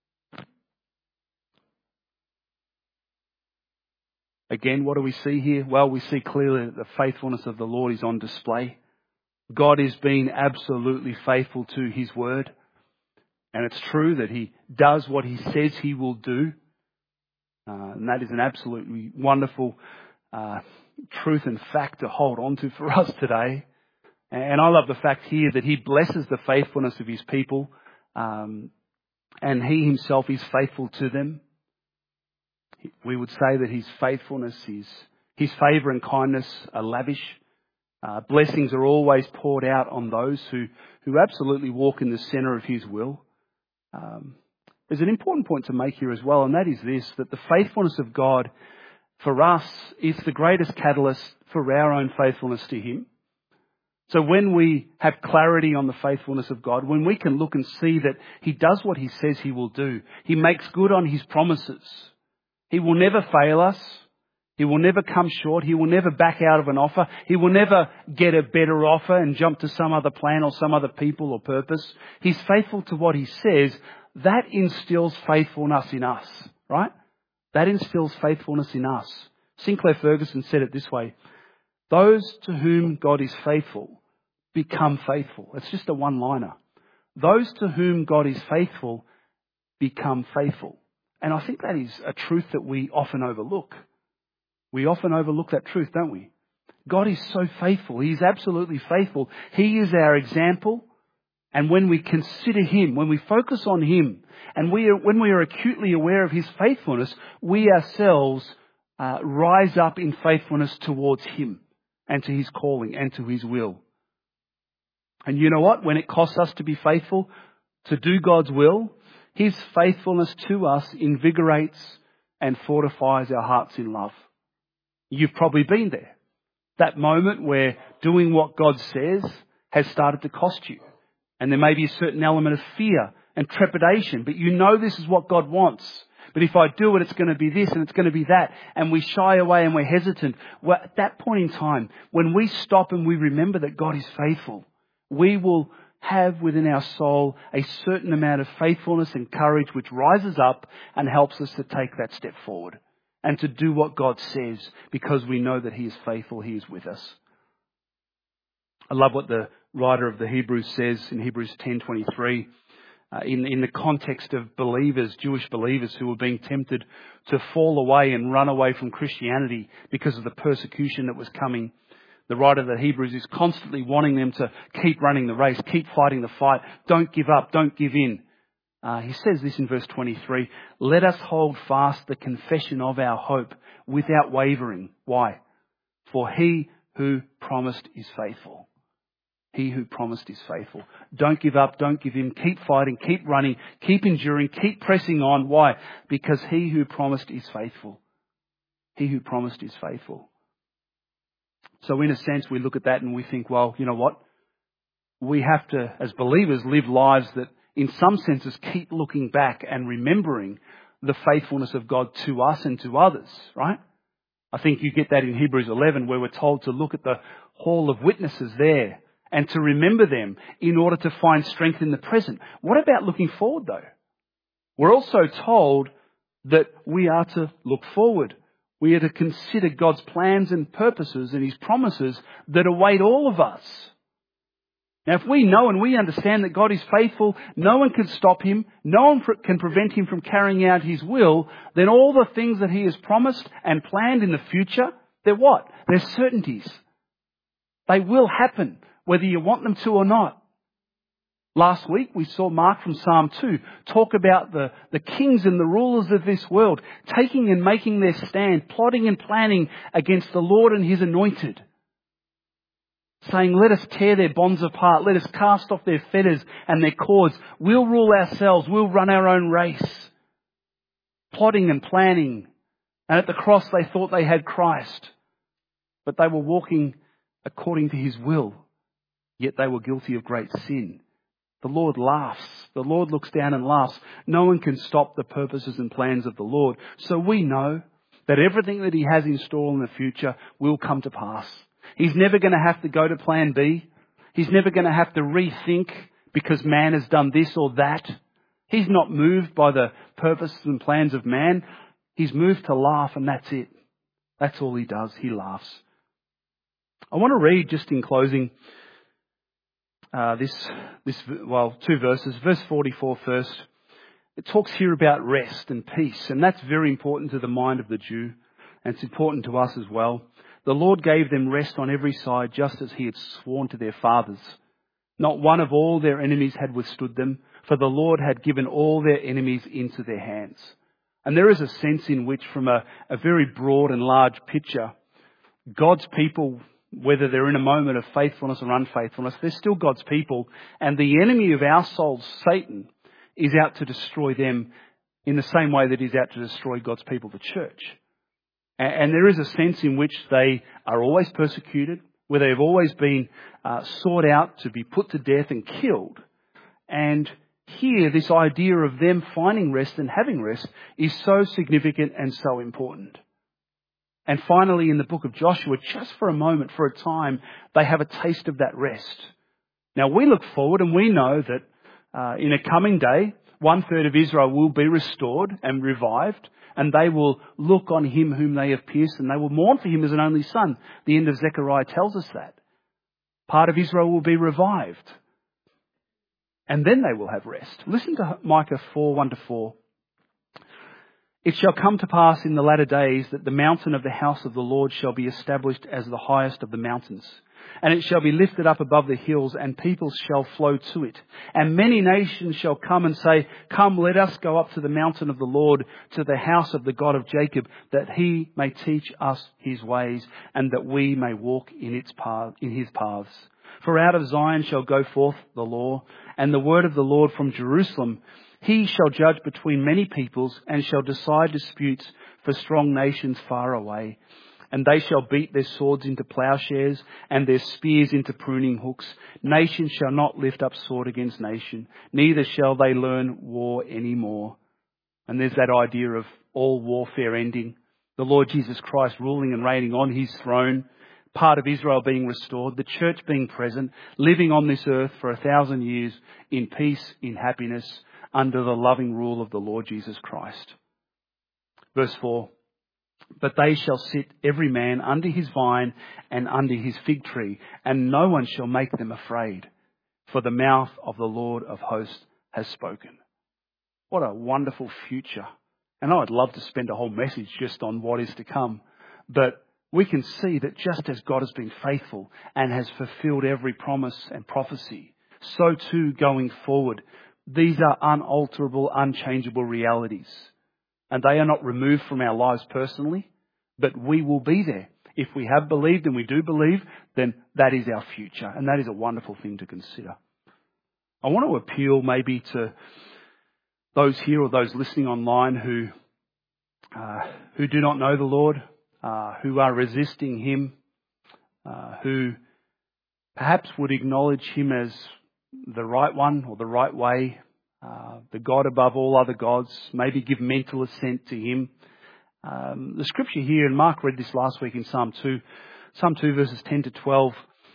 B: Again, what do we see here? Well, we see clearly that the faithfulness of the Lord is on display. God is being absolutely faithful to his word. And it's true that he does what he says he will do. And that is an absolutely wonderful truth and fact to hold on to for us today. And I love the fact here that he blesses the faithfulness of his people. And he himself is faithful to them. We would say that his faithfulness, his favour and kindness are lavish. Blessings are always poured out on those who absolutely walk in the centre of his will. There's an important point to make here as well, and that is this, that the faithfulness of God for us is the greatest catalyst for our own faithfulness to him. So when we have clarity on the faithfulness of God, when we can look and see that he does what he says he will do, he makes good on his promises. He will never fail us. He will never come short. He will never back out of an offer. He will never get a better offer and jump to some other plan or some other people or purpose. He's faithful to what he says. That instills faithfulness in us, right? That instills faithfulness in us. Sinclair Ferguson said it this way: those to whom God is faithful become faithful. It's just a one-liner. Those to whom God is faithful become faithful. And I think that is a truth that we often overlook. We often overlook that truth, don't we? God is so faithful. He is absolutely faithful. He is our example. And when we consider him, when we focus on him, and when we are acutely aware of his faithfulness, we ourselves rise up in faithfulness towards him and to his calling and to his will. And you know what? When it costs us to be faithful, to do God's will, his faithfulness to us invigorates and fortifies our hearts in love. You've probably been there. That moment where doing what God says has started to cost you. And there may be a certain element of fear and trepidation, but you know this is what God wants. But if I do it, it's going to be this and it's going to be that. And we shy away and we're hesitant. Well, at that point in time, when we stop and we remember that God is faithful, we will have within our soul a certain amount of faithfulness and courage which rises up and helps us to take that step forward and to do what God says, because we know that he is faithful, he is with us. I love what the writer of the Hebrews says in Hebrews 10:23, in the context of believers, Jewish believers who were being tempted to fall away and run away from Christianity because of the persecution that was coming. The writer of the Hebrews is constantly wanting them to keep running the race, keep fighting the fight, don't give up, don't give in. He says this in verse 23, let us hold fast the confession of our hope without wavering. Why? For he who promised is faithful. He who promised is faithful. Don't give up, don't give in, keep fighting, keep running, keep enduring, keep pressing on. Why? Because he who promised is faithful. He who promised is faithful. So in a sense, we look at that and we think, well, you know what? We have to, as believers, live lives that in some senses keep looking back and remembering the faithfulness of God to us and to others, right? I think you get that in Hebrews 11, where we're told to look at the hall of witnesses there and to remember them in order to find strength in the present. What about looking forward, though? We're also told that we are to look forward. We are to consider God's plans and purposes and his promises that await all of us. Now, if we know and we understand that God is faithful, no one can stop him, no one can prevent him from carrying out his will, then all the things that he has promised and planned in the future, they're what? They're certainties. They will happen, whether you want them to or not. Last week we saw Mark from Psalm 2 talk about the kings and the rulers of this world taking and making their stand, plotting and planning against the Lord and His anointed. Saying, let us tear their bonds apart, let us cast off their fetters and their cords. We'll rule ourselves, we'll run our own race. Plotting and planning. And at the cross they thought they had Christ. But they were walking according to His will. Yet they were guilty of great sin. The Lord laughs. The Lord looks down and laughs. No one can stop the purposes and plans of the Lord. So we know that everything that He has in store in the future will come to pass. He's never going to have to go to plan B. He's never going to have to rethink because man has done this or that. He's not moved by the purposes and plans of man. He's moved to laugh, and that's it. That's all He does. He laughs. I want to read just in closing two verses. Verse 44 first. It talks here about rest and peace, and that's very important to the mind of the Jew, and it's important to us as well. The Lord gave them rest on every side, just as He had sworn to their fathers. Not one of all their enemies had withstood them, for the Lord had given all their enemies into their hands. And there is a sense in which, from a very broad and large picture, God's people, whether they're in a moment of faithfulness or unfaithfulness, they're still God's people. And the enemy of our souls, Satan, is out to destroy them in the same way that he's out to destroy God's people, the church. And there is a sense in which they are always persecuted, where they've always been sought out to be put to death and killed. And here, this idea of them finding rest and having rest is so significant and so important. And finally, in the book of Joshua, just for a moment, for a time, they have a taste of that rest. Now, we look forward and we know that in a coming day, 1/3 of Israel will be restored and revived, and they will look on Him whom they have pierced, and they will mourn for Him as an only son. The end of Zechariah tells us that. Part of Israel will be revived. And then they will have rest. Listen to Micah 4:1-4. It shall come to pass in the latter days that the mountain of the house of the Lord shall be established as the highest of the mountains. And it shall be lifted up above the hills, and peoples shall flow to it. And many nations shall come and say, come, let us go up to the mountain of the Lord, to the house of the God of Jacob, that He may teach us His ways, and that we may walk in His paths. For out of Zion shall go forth the law, and the word of the Lord from Jerusalem. He shall judge between many peoples, and shall decide disputes for strong nations far away. And they shall beat their swords into plowshares, and their spears into pruning hooks. Nation shall not lift up sword against nation, neither shall they learn war any more. And there's that idea of all warfare ending. The Lord Jesus Christ ruling and reigning on His throne, part of Israel being restored, the church being present, living on this earth for 1,000 years in peace, in happiness, under the loving rule of the Lord Jesus Christ. Verse 4. But they shall sit every man under his vine and under his fig tree, and no one shall make them afraid, for the mouth of the Lord of hosts has spoken. What a wonderful future. And I'd love to spend a whole message just on what is to come. But we can see that just as God has been faithful and has fulfilled every promise and prophecy, so too going forward, these are unalterable, unchangeable realities. And they are not removed from our lives personally, but we will be there. If we have believed, and we do believe, then that is our future. And that is a wonderful thing to consider. I want to appeal maybe to those here or those listening online who do not know the Lord, who are resisting Him, who perhaps would acknowledge Him as the right one or the right way, the God above all other gods, maybe give mental assent to Him. The scripture here, and Mark read this last week in Psalm 2 verses 10-12,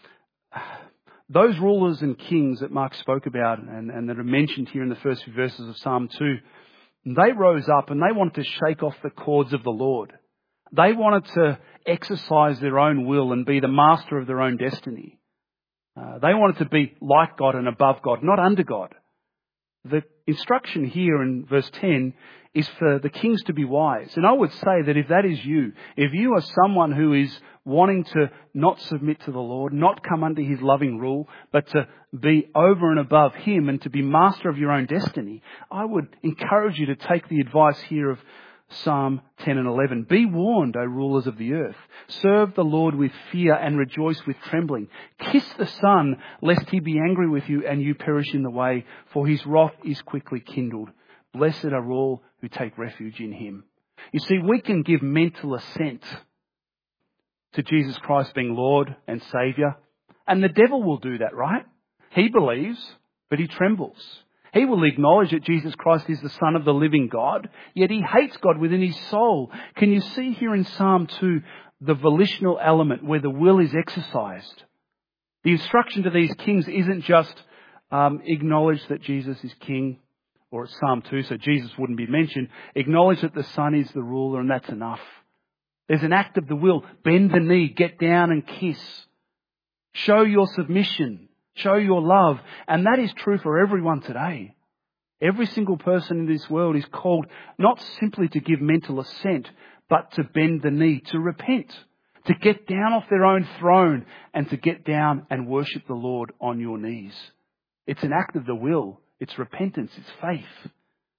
B: those rulers and kings that Mark spoke about and that are mentioned here in the first few verses of Psalm 2, they rose up and they wanted to shake off the cords of the Lord. They wanted to exercise their own will and be the master of their own destiny. They wanted to be like God and above God, not under God. The instruction here in verse 10 is for the kings to be wise. And I would say that if that is you, if you are someone who is wanting to not submit to the Lord, not come under His loving rule, but to be over and above Him and to be master of your own destiny, I would encourage you to take the advice here of Psalm 10 and 11. Be warned, O rulers of the earth. Serve the Lord with fear and rejoice with trembling. Kiss the Son, lest He be angry with you and you perish in the way, for His wrath is quickly kindled. Blessed are all who take refuge in Him. You see, we can give mental assent to Jesus Christ being Lord and Saviour, and the devil will do that, right? He believes, but he trembles. He will acknowledge that Jesus Christ is the Son of the living God, yet he hates God within his soul. Can you see here in Psalm 2 the volitional element where the will is exercised? The instruction to these kings isn't just acknowledge that Jesus is King, or it's Psalm 2, so Jesus wouldn't be mentioned. Acknowledge that the Son is the ruler, and that's enough. There's an act of the will. Bend the knee, get down and kiss. Show your submission. Show your love. And that is true for everyone today. Every single person in this world is called not simply to give mental assent, but to bend the knee, to repent, to get down off their own throne and to get down and worship the Lord on your knees. It's an act of the will. It's repentance. It's faith.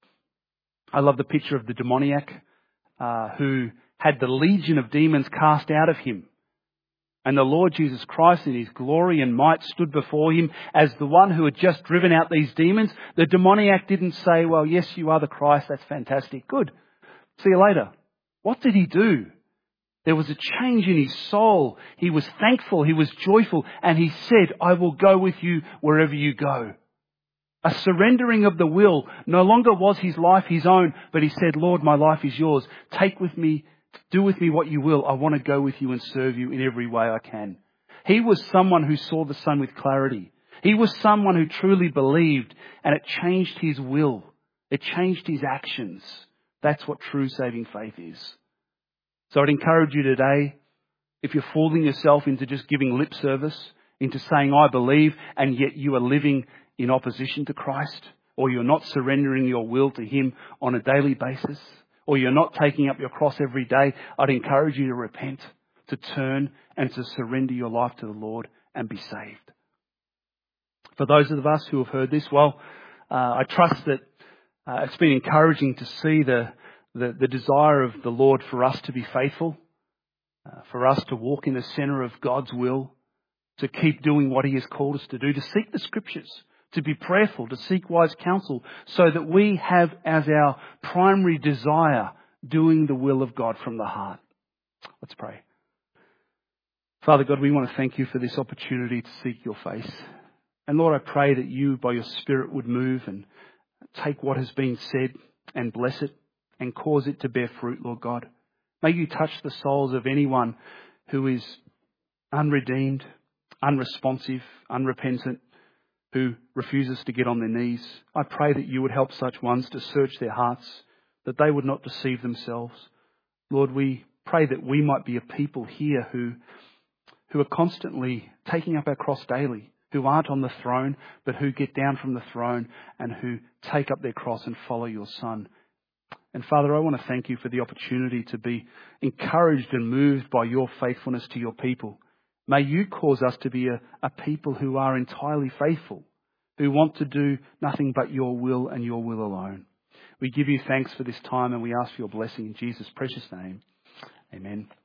B: I love the picture of the demoniac who had the legion of demons cast out of him. And the Lord Jesus Christ in His glory and might stood before him as the one who had just driven out these demons. The demoniac didn't say, well, yes, you are the Christ. That's fantastic. Good. See you later. What did he do? There was a change in his soul. He was thankful. He was joyful. And he said, I will go with you wherever you go. A surrendering of the will. No longer was his life his own, but he said, Lord, my life is yours. Take with me. Do with me what you will. I want to go with you and serve you in every way I can. He was someone who saw the Son with clarity. He was someone who truly believed, and it changed his will. It changed his actions. That's what true saving faith is. So I'd encourage you today, if you're fooling yourself into just giving lip service, into saying, I believe, and yet you are living in opposition to Christ, or you're not surrendering your will to Him on a daily basis, or you're not taking up your cross every day, I'd encourage you to repent, to turn and to surrender your life to the Lord and be saved. For those of us who have heard this, well, I trust that it's been encouraging to see the desire of the Lord for us to be faithful, for us to walk in the centre of God's will, to keep doing what He has called us to do, to seek the Scriptures, to be prayerful, to seek wise counsel, so that we have as our primary desire doing the will of God from the heart. Let's pray. Father God, we want to thank You for this opportunity to seek Your face. And Lord, I pray that You, by Your Spirit, would move and take what has been said and bless it and cause it to bear fruit, Lord God. May You touch the souls of anyone who is unredeemed, unresponsive, unrepentant, who refuses to get on their knees. I pray that You would help such ones to search their hearts, that they would not deceive themselves. Lord, we pray that we might be a people here who are constantly taking up our cross daily, who aren't on the throne, but who get down from the throne and who take up their cross and follow Your Son. And Father, I want to thank You for the opportunity to be encouraged and moved by Your faithfulness to Your people. May You cause us to be a people who are entirely faithful, who want to do nothing but Your will and Your will alone. We give You thanks for this time and we ask for Your blessing in Jesus' precious name. Amen.